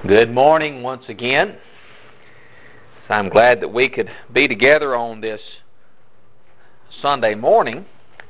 Good morning once again. I'm glad that we could be together on this Sunday morning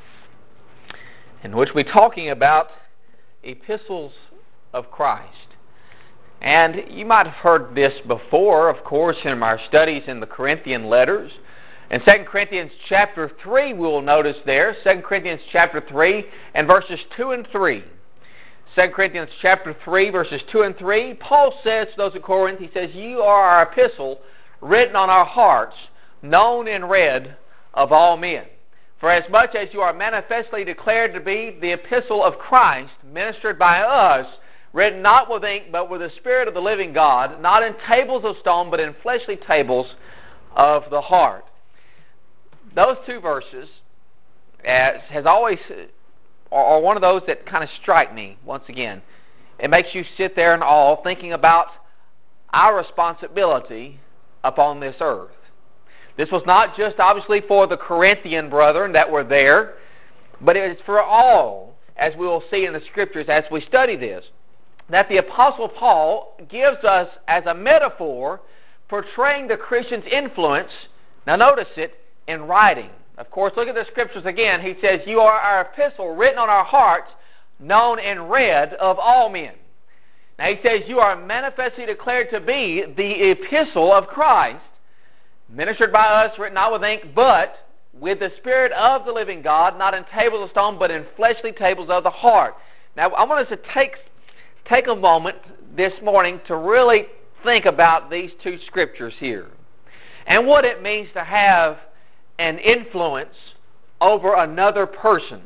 in which we're talking about epistles of Christ. And you might have heard this before, of course, in our studies in the Corinthian letters. In 2 Corinthians chapter 3, we will notice there, 2 Corinthians chapter 3 and verses 2 and 3. 2 Corinthians chapter 3, verses 2 and 3, Paul says to those at Corinth, he says, "You are our epistle, written on our hearts, known and read of all men. For as much as you are manifestly declared to be the epistle of Christ, ministered by us, written not with ink, but with the Spirit of the living God, not in tables of stone, but in fleshly tables of the heart." Those two verses has always are one of those that kind of strike me once again. It makes you sit there in awe thinking about our responsibility upon this earth. This was not just obviously for the Corinthian brethren that were there, but it is for all, as we will see in the Scriptures as we study this, that the Apostle Paul gives us as a metaphor portraying the Christian's influence, now notice it, in writing. Of course, look at the Scriptures again. He says, "You are our epistle, written on our hearts, known and read of all men." Now he says, "You are manifestly declared to be the epistle of Christ, ministered by us, written not with ink, but with the Spirit of the living God, not in tables of stone, but in fleshly tables of the heart." Now I want us to take a moment this morning to really think about these two Scriptures here and what it means to have an influence over another person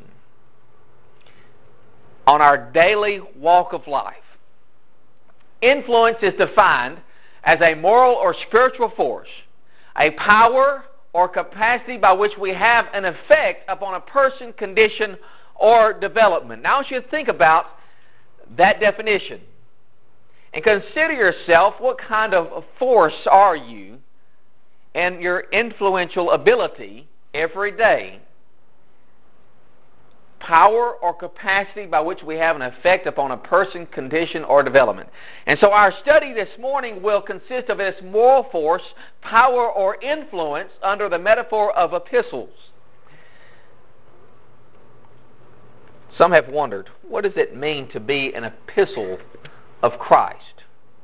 on our daily walk of life. Influence is defined as a moral or spiritual force, a power or capacity by which we have an effect upon a person, condition, or development. Now I want you to think about that definition and consider yourself, what kind of force are you and your influential ability every day? Power or capacity by which we have an effect upon a person, condition, or development. And so our study this morning will consist of this moral force, power, or influence under the metaphor of epistles. Some have wondered, what does it mean to be an epistle of Christ?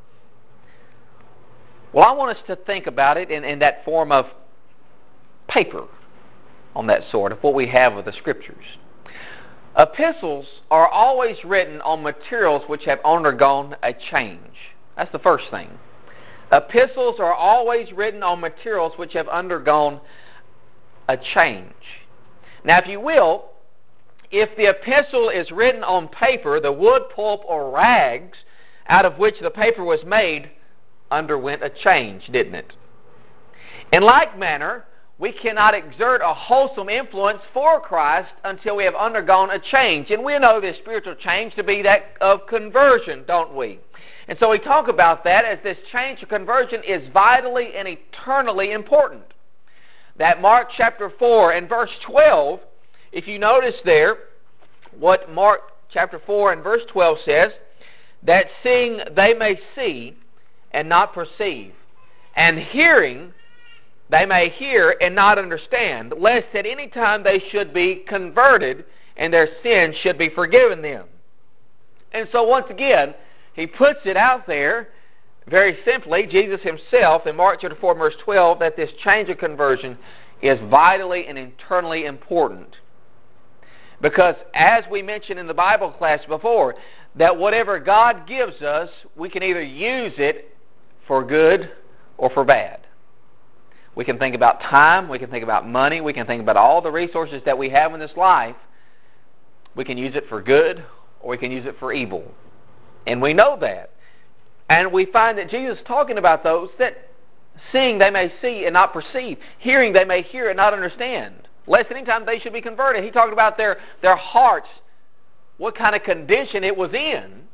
Well, I want us to think about it in that form of paper, on that sort of what we have of the Scriptures. Epistles are always written on materials which have undergone a change. That's the first thing. Epistles are always written on materials which have undergone a change. Now, if you will, if the epistle is written on paper, the wood, pulp, or rags out of which the paper was made underwent a change, didn't it? In like manner, we cannot exert a wholesome influence for Christ until we have undergone a change. And we know this spiritual change to be that of conversion, don't we? And so we talk about that as this change of conversion is vitally and eternally important. That Mark chapter 4 and verse 12, if you notice there, what Mark chapter 4 and verse 12 says, that seeing they may see and not perceive, and hearing they may hear and not understand, lest at any time they should be converted and their sins should be forgiven them. And so once again, he puts it out there very simply, Jesus himself in Mark chapter 4 verse 12, that this change of conversion is vitally and eternally important. Because as we mentioned in the Bible class before, that whatever God gives us, we can either use it for good or for bad. We can think about time, we can think about money, we can think about all the resources that we have in this life. We can use it for good or we can use it for evil. And we know that. And we find that Jesus is talking about those that seeing they may see and not perceive, hearing they may hear and not understand, lest any time they should be converted. He talked about their hearts, what kind of condition it was in.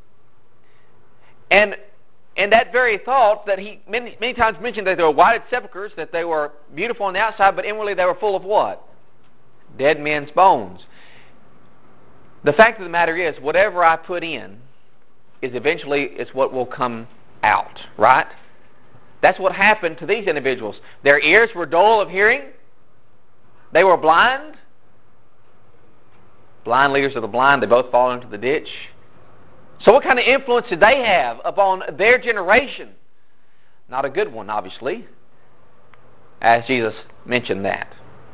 And that very thought that he many times mentioned that they were whited sepulchres, that they were beautiful on the outside, but inwardly they were full of what? Dead men's bones. The fact of the matter is, whatever I put in is eventually what will come out, right? That's what happened to these individuals. Their ears were dull of hearing. They were blind. Blind leaders of the blind, they both fall into the ditch. So what kind of influence did they have upon their generation? Not a good one, obviously, as Jesus mentioned that.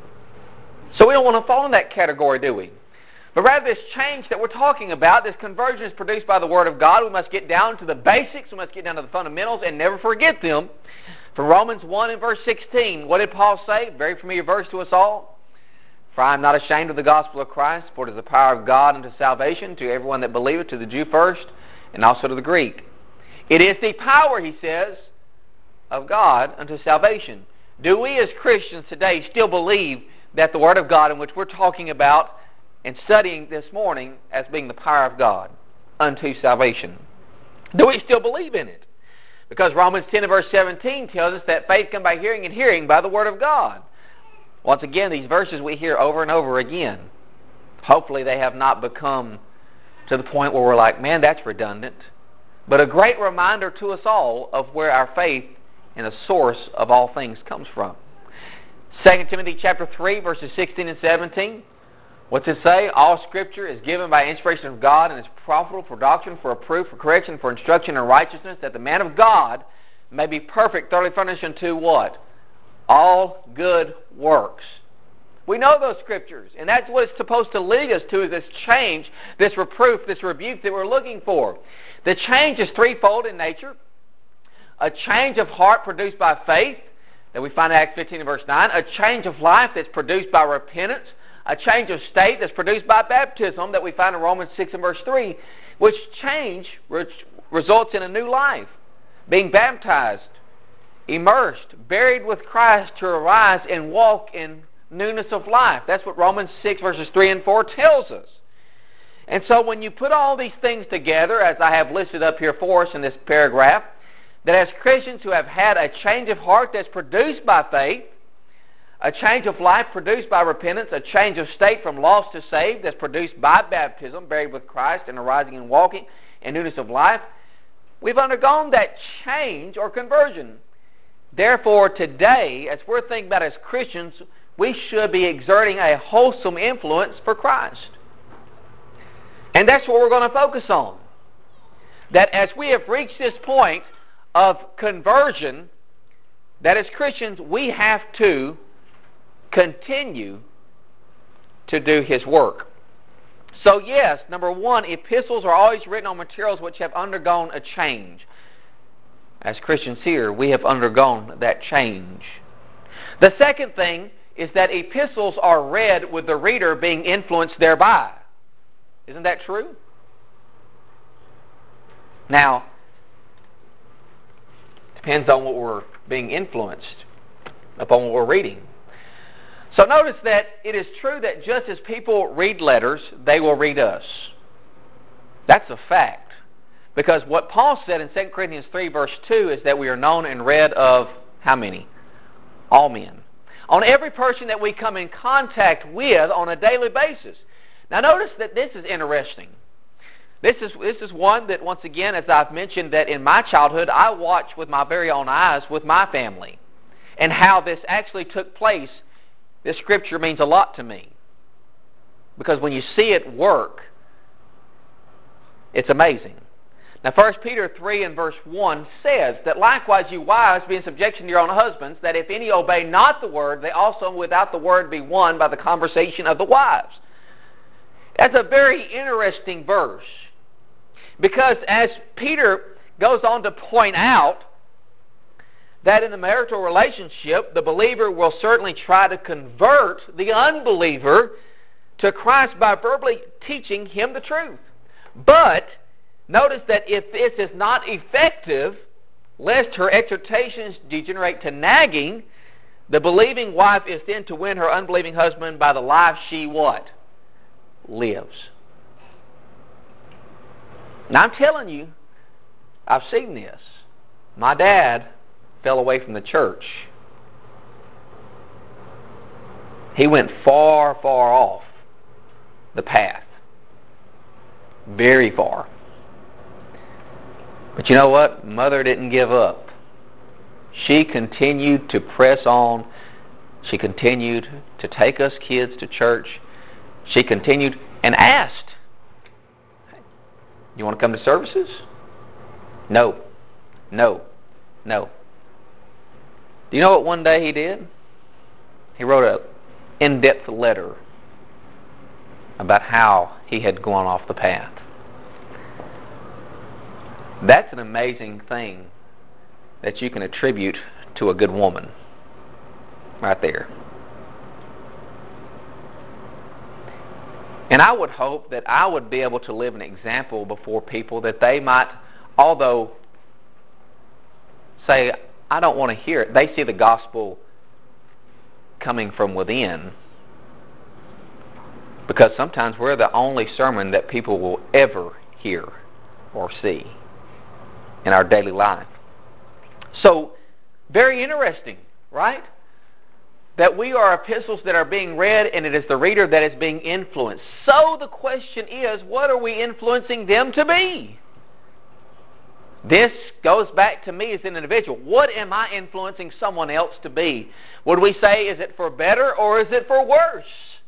So we don't want to fall in that category, do we? But rather this change that we're talking about, this conversion is produced by the Word of God. We must get down to the basics. We must get down to the fundamentals and never forget them. From Romans 1 and verse 16, what did Paul say? Very familiar verse to us all. For I am not ashamed of the gospel of Christ, for it is the power of God unto salvation to everyone that believeth, to the Jew first, and also to the Greek. It is the power, he says, of God unto salvation. Do we as Christians today still believe that the Word of God in which we're talking about and studying this morning as being the power of God unto salvation? Do we still believe in it? Because Romans 10 and verse 17 tells us that faith comes by hearing, and hearing by the Word of God. Once again, these verses we hear over and over again. Hopefully they have not become to the point where we're like, man, that's redundant. But a great reminder to us all of where our faith and the source of all things comes from. 2 Timothy chapter 3, verses 16 and 17. What's it say? All Scripture is given by inspiration of God and is profitable for doctrine, for reproof, for correction, for instruction in righteousness, that the man of God may be perfect, thoroughly furnished unto what? All good works. We know those Scriptures, and that's what it's supposed to lead us to, is this change, this reproof, this rebuke that we're looking for. The change is threefold in nature. A change of heart produced by faith, that we find in Acts 15 and verse 9. A change of life that's produced by repentance. A change of state that's produced by baptism, that we find in Romans 6 and verse 3, which change results in a new life. Being baptized, immersed, buried with Christ to arise and walk in newness of life. That's what Romans 6 verses 3 and 4 tells us. And so when you put all these things together, as I have listed up here for us in this paragraph, that as Christians who have had a change of heart that's produced by faith, a change of life produced by repentance, a change of state from lost to saved that's produced by baptism, buried with Christ and arising and walking in newness of life, we've undergone that change or conversion. Therefore, today, as we're thinking about as Christians, we should be exerting a wholesome influence for Christ. And that's what we're going to focus on. That as we have reached this point of conversion, that as Christians, we have to continue to do His work. So yes, number one, epistles are always written on materials which have undergone a change. As Christians here, we have undergone that change. The second thing is that epistles are read with the reader being influenced thereby. Isn't that true? Now, depends on what we're being influenced upon, what we're reading. So notice that it is true that just as people read letters, they will read us. That's a fact. Because what Paul said in 2 Corinthians 3 verse 2 is that we are known and read of how many? All men. On every person that we come in contact with on a daily basis. Now notice that this is interesting. This is one that, once again, as I've mentioned, that in my childhood, I watched with my very own eyes with my family. And how this actually took place. This scripture means a lot to me. Because when you see it work, it's amazing. Now 1 Peter 3 and verse 1 says that likewise you wives be in subjection to your own husbands, that if any obey not the word, they also without the word be won by the conversation of the wives. That's a very interesting verse. Because as Peter goes on to point out that in the marital relationship, the believer will certainly try to convert the unbeliever to Christ by verbally teaching him the truth. But notice that if this is not effective, lest her exhortations degenerate to nagging, the believing wife is then to win her unbelieving husband by the life she what? Lives. Now I'm telling you, I've seen this. My dad fell away from the church. He went far, far off the path. Very far. But you know what? Mother didn't give up. She continued to press on. She continued to take us kids to church. She continued and asked, "You want to come to services?" No, no, no. Do you know what one day he did? He wrote an in-depth letter about how he had gone off the path. That's an amazing thing that you can attribute to a good woman right there. And I would hope that I would be able to live an example before people that they might, although say, "I don't want to hear it," they see the gospel coming from within. Because sometimes we're the only sermon that people will ever hear or see in our daily life. So, very interesting, right? That we are epistles that are being read, and it is the reader that is being influenced. So the question is, what are we influencing them to be? This goes back to me as an individual. What am I influencing someone else to be? Would we say, is it for better or is it for worse?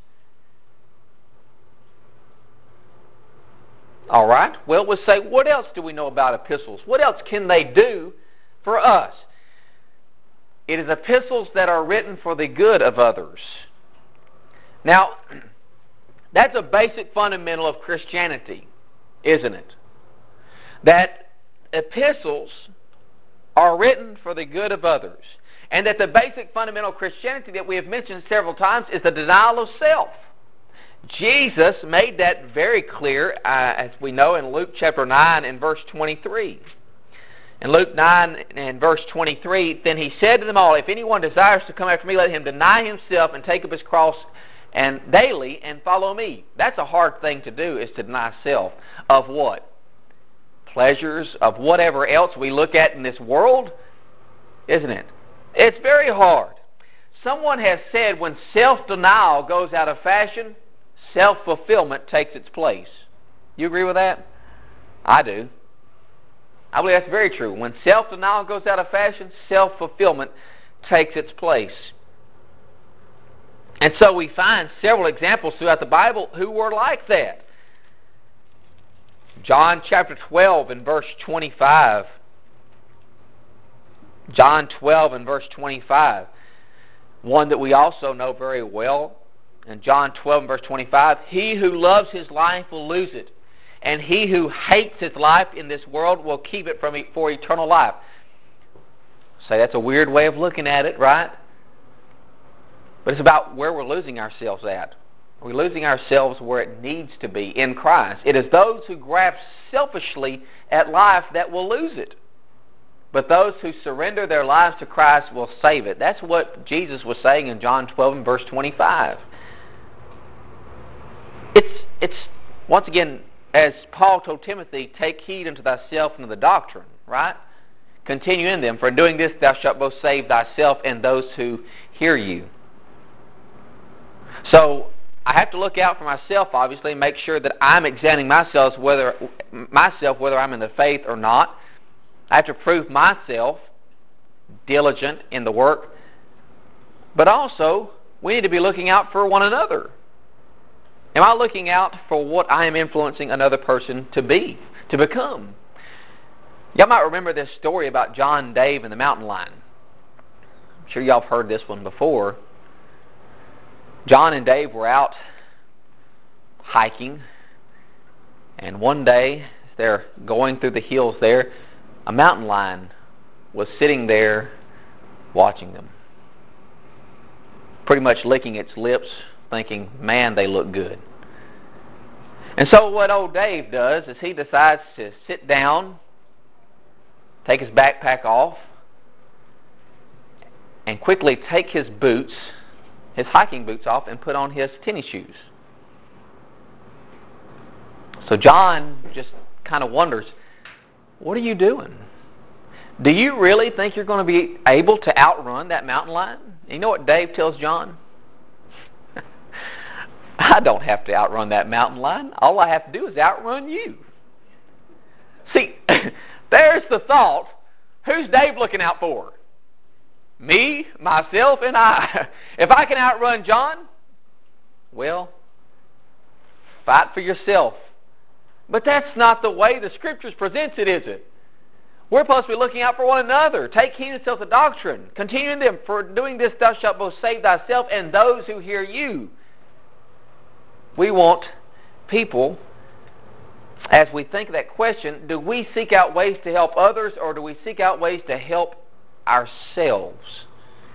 All right. Well, we'll say, what else do we know about epistles? What else can they do for us? It is epistles that are written for the good of others. Now, that's a basic fundamental of Christianity, isn't it? That epistles are written for the good of others. And that the basic fundamental of Christianity that we have mentioned several times is the denial of self. Jesus made that very clear, as we know, in Luke chapter 9 and verse 23. In Luke 9 and verse 23, then he said to them all, "If anyone desires to come after me, let him deny himself and take up his cross and daily and follow me." That's a hard thing to do, is to deny self. Of what? Pleasures, of whatever else we look at in this world, isn't it? It's very hard. Someone has said when self-denial goes out of fashion, self-fulfillment takes its place. You agree with that? I do. I believe that's very true. When self-denial goes out of fashion, self-fulfillment takes its place. And so we find several examples throughout the Bible who were like that. John chapter 12 and verse 25. John 12 and verse 25. One that we also know very well. In John 12 and verse 25, "He who loves his life will lose it. And he who hates his life in this world will keep it for eternal life." Say, that's a weird way of looking at it, right? But it's about where we're losing ourselves at. We're losing ourselves where it needs to be, in Christ. It is those who grasp selfishly at life that will lose it. But those who surrender their lives to Christ will save it. That's what Jesus was saying in John 12 and verse 25. It's once again, as Paul told Timothy, "Take heed unto thyself and to the doctrine," right? Continue in them, for in doing this thou shalt both save thyself and those who hear you. So I have to look out for myself, obviously, and make sure that I'm examining myself whether I'm in the faith or not. I have to prove myself diligent in the work. But also, we need to be looking out for one another. Am I looking out for what I am influencing another person to be, to become? Y'all might remember this story about John and Dave and the mountain lion. I'm sure y'all have heard this one before. John and Dave were out hiking, and one day, as they're going through the hills there, a mountain lion was sitting there watching them, pretty much licking its lips, thinking, "Man, they look good." And so what old Dave does is he decides to sit down, take his backpack off, and quickly take his boots, his hiking boots off, and put on his tennis shoes. So John just kind of wonders, "What are you doing? Do you really think you're going to be able to outrun that mountain lion?" And you know what Dave tells John? "I don't have to outrun that mountain lion. All I have to do is outrun you." See, There's the thought. Who's Dave looking out for? Me, myself, and I. If I can outrun John, well, fight for yourself. But that's not the way the Scriptures presents it, is it? We're supposed to be looking out for one another. Take heed to the doctrine. Continue in them, for doing this thou shalt both save thyself and those who hear you. We want people, as we think of that question, do we seek out ways to help others, or do we seek out ways to help ourselves?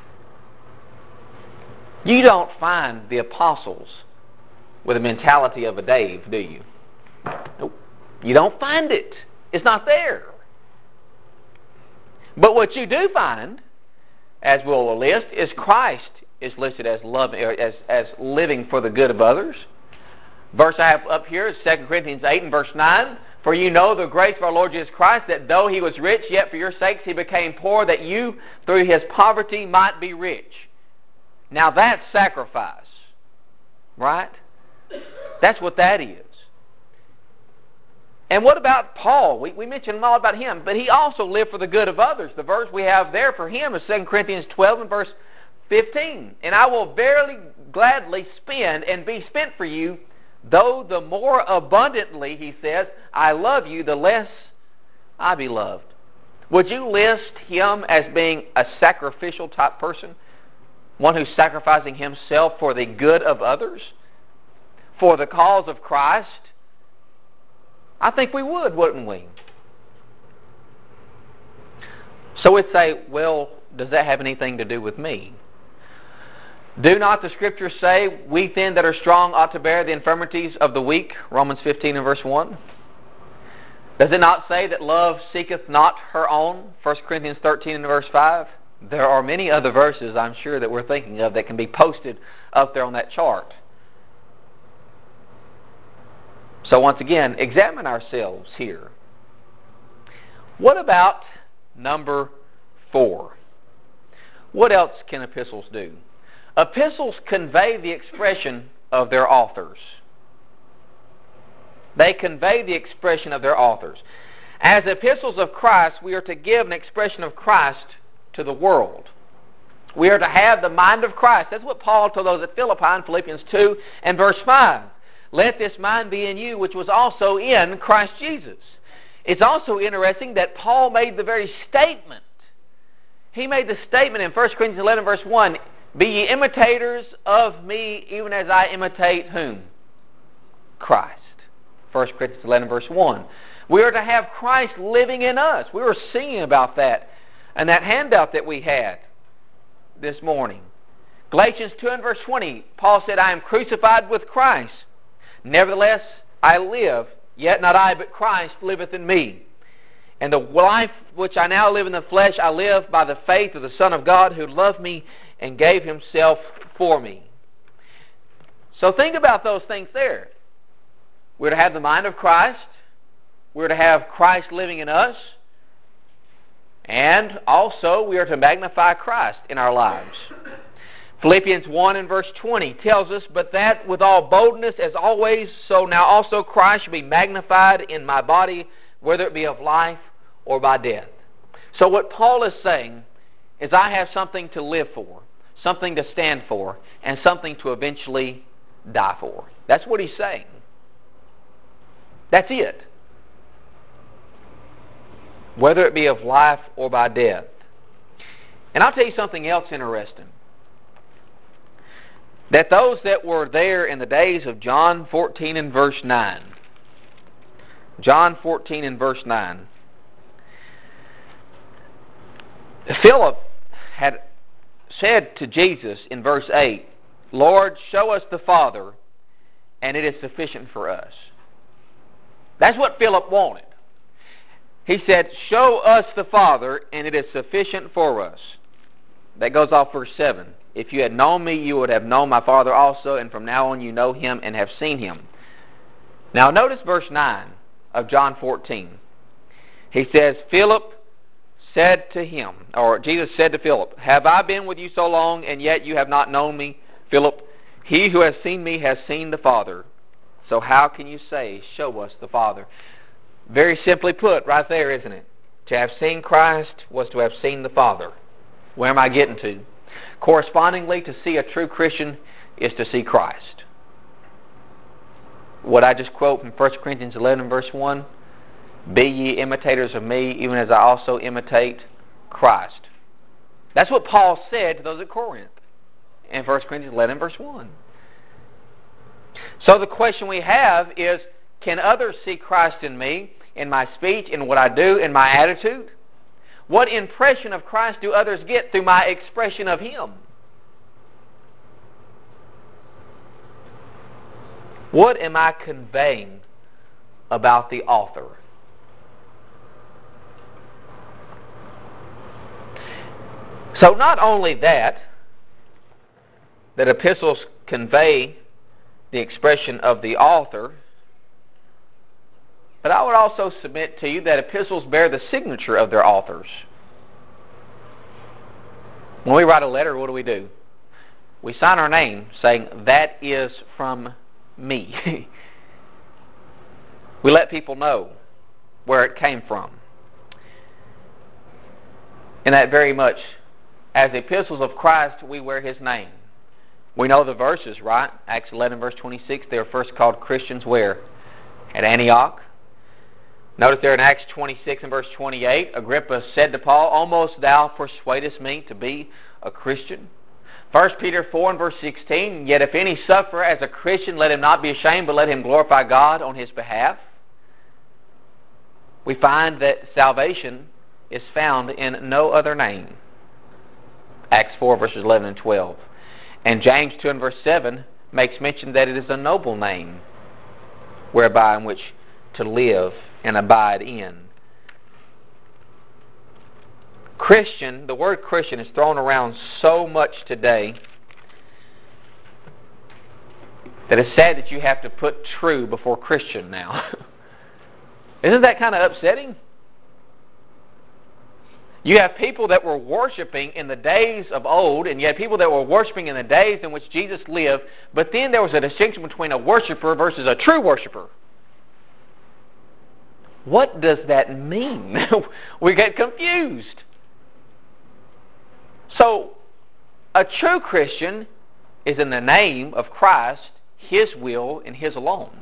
You don't find the apostles with the mentality of a Dave, do you? Nope. You don't find it. It's not there. But what you do find, as we'll list, is Christ is listed as living for the good of others. Verse I have up here is 2 Corinthians 8 and verse 9. For you know the grace of our Lord Jesus Christ, that though he was rich, yet for your sakes he became poor, that you through his poverty might be rich. Now that's sacrifice, right? That's what that is. And what about Paul? We mentioned all about him, but he also lived for the good of others. The verse we have there for him is 2 Corinthians 12 and verse 15. And I will verily gladly spend and be spent for you, though the more abundantly, he says, I love you, the less I be loved. Would you list him as being a sacrificial type person? One who's sacrificing himself for the good of others? For the cause of Christ? I think we would, wouldn't we? So we'd say, well, does that have anything to do with me? Do not the Scriptures say, we then that are strong ought to bear the infirmities of the weak? Romans 15 and verse 1. Does it not say that love seeketh not her own? 1 Corinthians 13 and verse 5. There are many other verses, I'm sure, that we're thinking of that can be posted up there on that chart. So once again, examine ourselves here. What about number 4? What else can epistles do? Epistles convey the expression of their authors. They convey the expression of their authors. As epistles of Christ, we are to give an expression of Christ to the world. We are to have the mind of Christ. That's what Paul told those at Philippi in Philippians 2 and verse 5. Let this mind be in you, which was also in Christ Jesus. It's also interesting that Paul made the very statement. He made the statement in 1 Corinthians 11 verse 1, be ye imitators of me, even as I imitate whom? Christ. 1 Corinthians 11 verse 1. We are to have Christ living in us. We were singing about that in that handout that we had this morning. Galatians 2 and verse 20, Paul said, I am crucified with Christ. Nevertheless, I live, yet not I, but Christ liveth in me. And the life which I now live in the flesh, I live by the faith of the Son of God, who loved me and gave himself for me. So think about those things there. We're to have the mind of Christ. We're to have Christ living in us. And also, we are to magnify Christ in our lives. Philippians 1 and verse 20 tells us, but that with all boldness as always, so now also Christ shall be magnified in my body, whether it be of life or by death. So what Paul is saying is I have something to live for, something to stand for, and something to eventually die for. That's what he's saying. That's it. Whether it be of life or by death. And I'll tell you something else interesting. That those that were there in the days of John 14 and verse 9. John 14 and verse 9. Philip had said to Jesus in verse 8, Lord, show us the Father, and it is sufficient for us. That's what Philip wanted. He said, show us the Father, and it is sufficient for us. That goes off verse 7. If you had known me, you would have known my Father also, and from now on you know him and have seen him. Now notice verse 9 of John 14. He says, Philip said to him, or Jesus said to Philip, have I been with you so long, and yet you have not known me? Philip, he who has seen me has seen the Father. So how can you say, show us the Father? Very simply put, right there, isn't it? To have seen Christ was to have seen the Father. Where am I getting to? Correspondingly, to see a true Christian is to see Christ. What I just quote from 1 Corinthians 11 verse 1, be ye imitators of me, even as I also imitate Christ. That's what Paul said to those at Corinth in 1 Corinthians 11 verse 1. So the question we have is, can others see Christ in me, in my speech, in what I do, in my attitude? What impression of Christ do others get through my expression of Him? What am I conveying about the author? So not only that epistles convey the expression of the author, but I would also submit to you that epistles bear the signature of their authors. When we write a letter, what do? We sign our name saying, that is from me. We let people know where it came from. And that very much, as epistles of Christ, we wear His name. We know the verses, right? Acts 11 verse 26, they were first called Christians where? At Antioch. Notice there in Acts 26 and verse 28, Agrippa said to Paul, almost thou persuadest me to be a Christian. 1 Peter 4 and verse 16, yet if any suffer as a Christian, let him not be ashamed, but let him glorify God on his behalf. We find that salvation is found in no other name. Acts 4 verses 11 and 12. And James 2 and verse 7 makes mention that it is a noble name, whereby in which to live and abide in. Christian, the word Christian is thrown around so much today that it's sad that you have to put true before Christian now. Isn't that kind of upsetting? You have people that were worshiping in the days of old, and you have people that were worshiping in the days in which Jesus lived, but then there was a distinction between a worshiper versus a true worshiper. What does that mean? We get confused. So, a true Christian is in the name of Christ, His will, and His alone.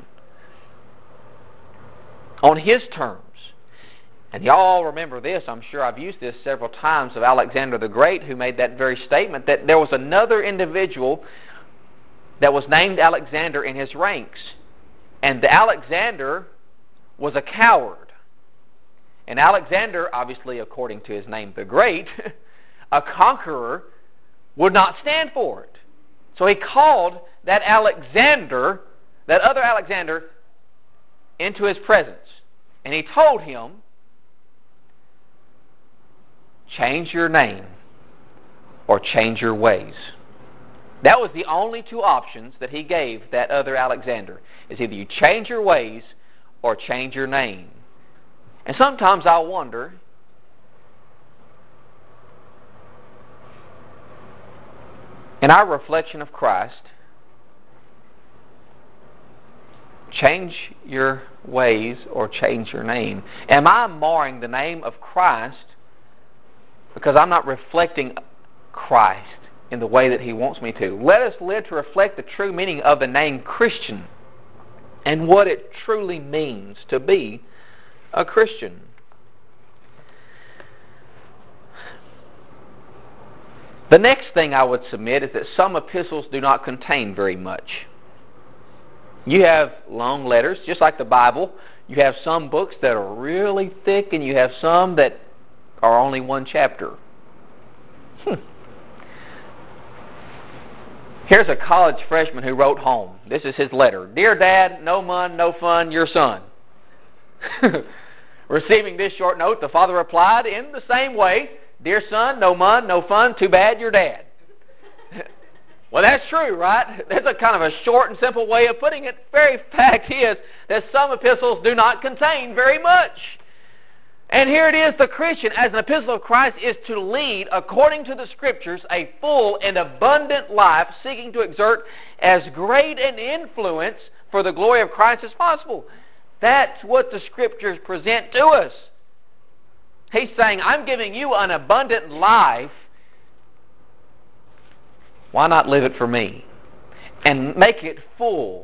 On His terms. And y'all all remember this, I'm sure I've used this several times, of Alexander the Great, who made that very statement, that there was another individual that was named Alexander in his ranks. And Alexander was a coward. And Alexander, obviously according to his name, the Great, a conqueror, would not stand for it. So he called that Alexander, that other Alexander, into his presence. And he told him, change your name or change your ways. That was the only two options that he gave that other Alexander. Is either you change your ways or change your name. And sometimes I wonder, in our reflection of Christ, change your ways or change your name. Am I marring the name of Christ because I'm not reflecting Christ in the way that He wants me to? Let us live to reflect the true meaning of the name Christian and what it truly means to be a Christian. The next thing I would submit is that some epistles do not contain very much. You have long letters, just like the Bible. You have some books that are really thick, and you have some that are only one chapter. Here's a college freshman who wrote home. This is his letter. Dear Dad, no mun, no fun, your son. Receiving this short note, the father replied in the same way, Dear son, no mun, no fun, too bad, your dad. Well, that's true, right? That's a kind of a short and simple way of putting it. The very fact is that some epistles do not contain very much. And here it is, the Christian, as an epistle of Christ, is to lead, according to the Scriptures, a full and abundant life, seeking to exert as great an influence for the glory of Christ as possible. That's what the Scriptures present to us. He's saying, I'm giving you an abundant life. Why not live it for me? And make it full.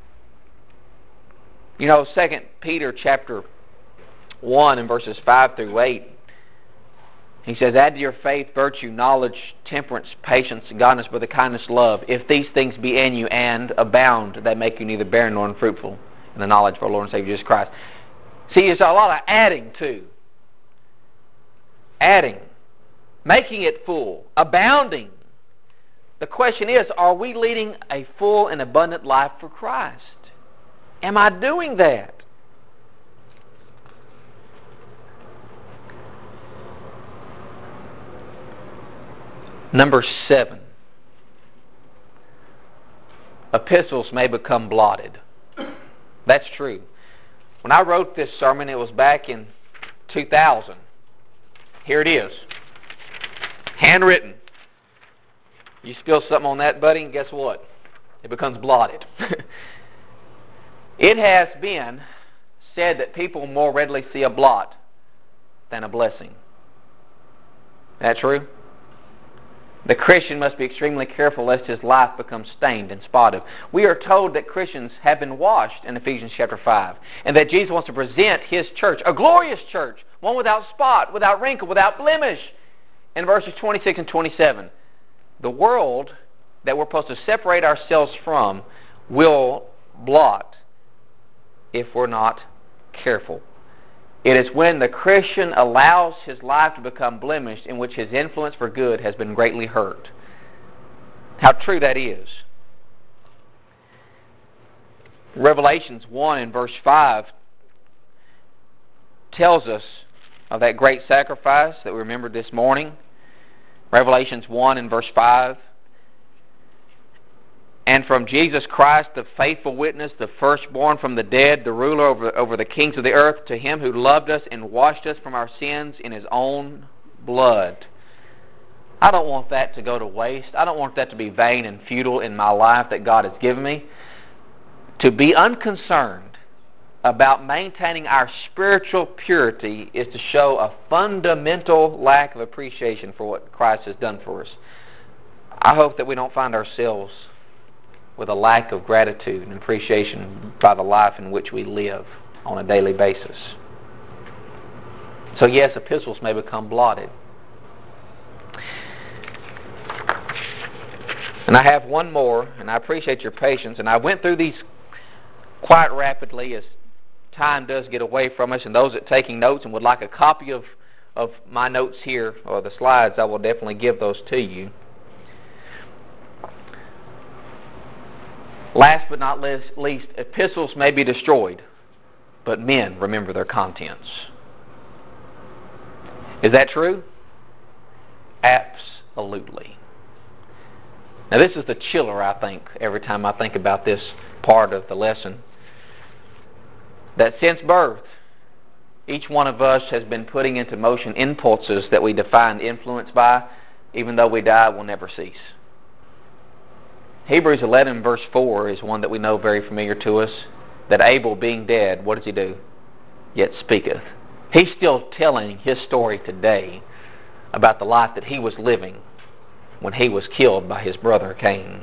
You know, 2 Peter chapter 1 and verses 5 through 8, he says, add to your faith virtue, knowledge, temperance, patience, godliness, brother, kindness, love. If these things be in you and abound, they make you neither barren nor unfruitful in the knowledge of our Lord and Savior Jesus Christ. See, it's a lot of adding to. Adding. Making it full. Abounding. The question is, are we leading a full and abundant life for Christ? Am I doing that? Number 7. Epistles may become blotted. That's true. When I wrote this sermon, it was back in 2000. Here it is. Handwritten. You spill something on that, buddy, and guess what? It becomes blotted. It has been said that people more readily see a blot than a blessing. Is that true? The Christian must be extremely careful lest his life become stained and spotted. We are told that Christians have been washed in Ephesians chapter 5, and that Jesus wants to present his church, a glorious church, one without spot, without wrinkle, without blemish, in verses 26 and 27. The world that we're supposed to separate ourselves from will blot if we're not careful. It is when the Christian allows his life to become blemished in which his influence for good has been greatly hurt. How true that is. Revelations 1 and verse 5 tells us of that great sacrifice that we remembered this morning. Revelations 1 and verse 5. And from Jesus Christ, the faithful witness, the firstborn from the dead, the ruler over the kings of the earth, to him who loved us and washed us from our sins in his own blood. I don't want that to go to waste. I don't want that to be vain and futile in my life that God has given me. To be unconcerned about maintaining our spiritual purity is to show a fundamental lack of appreciation for what Christ has done for us. I hope that we don't find ourselves with a lack of gratitude and appreciation by the life in which we live on a daily basis. So yes, epistles may become blotted. And I have one more, and I appreciate your patience, and I went through these quite rapidly as time does get away from us, and those that are taking notes and would like a copy of my notes here, or the slides, I will definitely give those to you. Last but not least, epistles may be destroyed, but men remember their contents. Is that true? Absolutely. Now this is the chiller, I think, every time I think about this part of the lesson. That since birth, each one of us has been putting into motion impulses that we define influence by, even though we die, will never cease. Hebrews 11 verse 4 is one that we know very familiar to us, that Abel being dead, what does he do? Yet speaketh. He's still telling his story today about the life that he was living when he was killed by his brother Cain.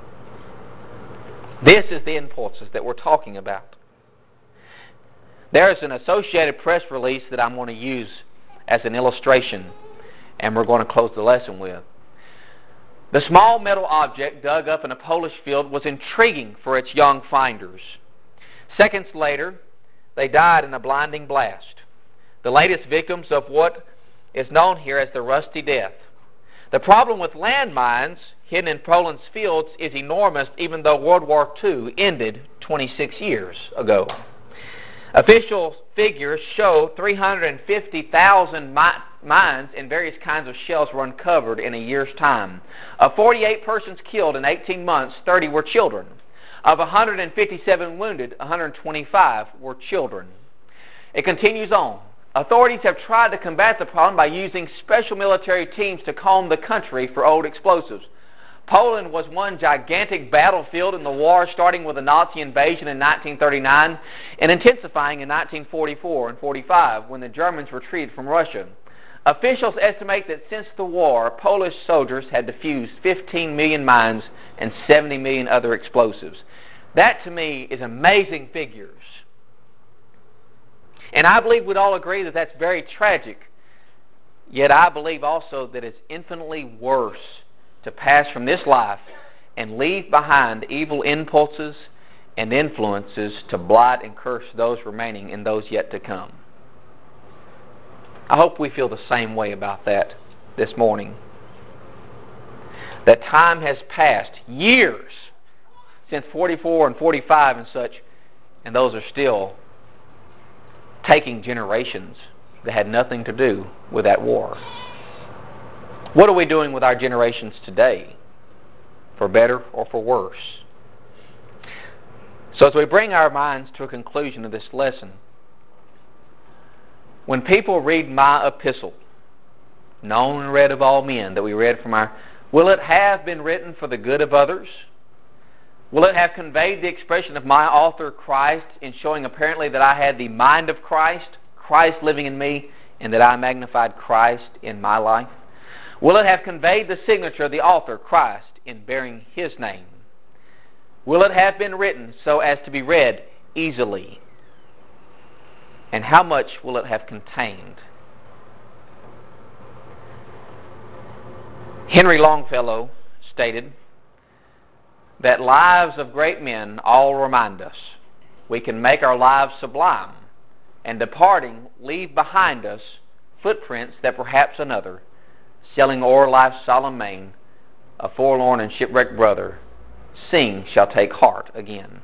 This is the impulses that we're talking about. There is an Associated Press release that I'm going to use as an illustration, and we're going to close the lesson with. The small metal object dug up in a Polish field was intriguing for its young finders. Seconds later, they died in a blinding blast, the latest victims of what is known here as the Rusty Death. The problem with landmines hidden in Poland's fields is enormous, even though World War II ended 26 years ago. Official figures show 350,000 mines and various kinds of shells were uncovered in a year's time. Of 48 persons killed in 18 months, 30 were children. Of 157 wounded, 125 were children. It continues on. Authorities have tried to combat the problem by using special military teams to comb the country for old explosives. Poland was one gigantic battlefield in the war, starting with the Nazi invasion in 1939 and intensifying in 1944 and 45 when the Germans retreated from Russia. Officials estimate that since the war, Polish soldiers had defused 15 million mines and 70 million other explosives. That, to me, is amazing figures. And I believe we'd all agree that that's very tragic. Yet I believe also that it's infinitely worse to pass from this life and leave behind evil impulses and influences to blight and curse those remaining and those yet to come. I hope we feel the same way about that this morning. That time has passed, years, since 44 and 45 and such, and those are still taking generations that had nothing to do with that war. What are we doing with our generations today? For better or for worse? So as we bring our minds to a conclusion of this lesson, when people read my epistle, known and read of all men, that we read from will it have been written for the good of others? Will it have conveyed the expression of my author, Christ, in showing apparently that I had the mind of Christ, Christ living in me, and that I magnified Christ in my life? Will it have conveyed the signature of the author, Christ, in bearing his name? Will it have been written so as to be read easily? And how much will it have contained? Henry Longfellow stated that lives of great men all remind us we can make our lives sublime, and departing leave behind us footprints that perhaps another, sailing o'er life's solemn main, a forlorn and shipwrecked brother, seeing shall take heart again.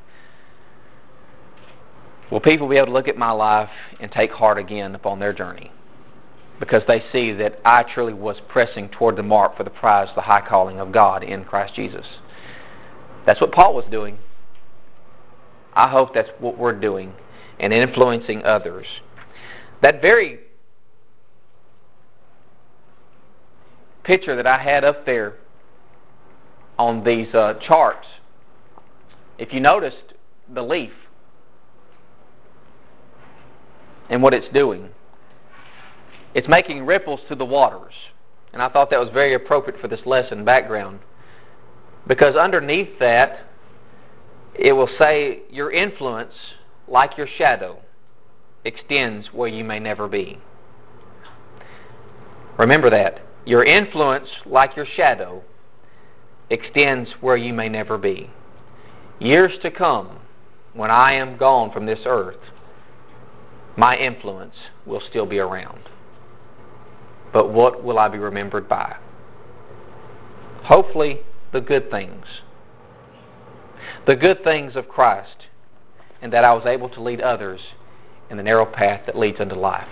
Will people be able to look at my life and take heart again upon their journey? Because they see that I truly was pressing toward the mark for the prize of the high calling of God in Christ Jesus. That's what Paul was doing. I hope that's what we're doing and influencing others. That very picture that I had up there on these charts, if you noticed the leaf and what it's doing, it's making ripples through the waters. And I thought that was very appropriate for this lesson background, because underneath that it will say your influence, like your shadow, extends where you may never be. Remember that. Your influence, like your shadow, extends where you may never be. Years to come, when I am gone from this earth, my influence will still be around. But what will I be remembered by? Hopefully, the good things. The good things of Christ, and that I was able to lead others in the narrow path that leads unto life.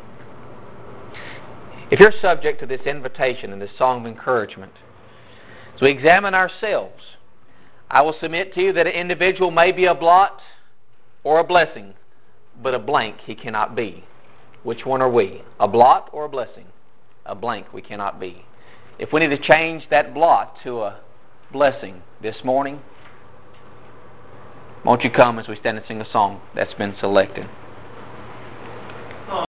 If you're subject to this invitation and this song of encouragement, as we examine ourselves, I will submit to you that an individual may be a blot or a blessing, but a blank he cannot be. Which one are we? A blot or a blessing? A blank we cannot be. If we need to change that blot to a blessing this morning, won't you come as we stand and sing a song that's been selected?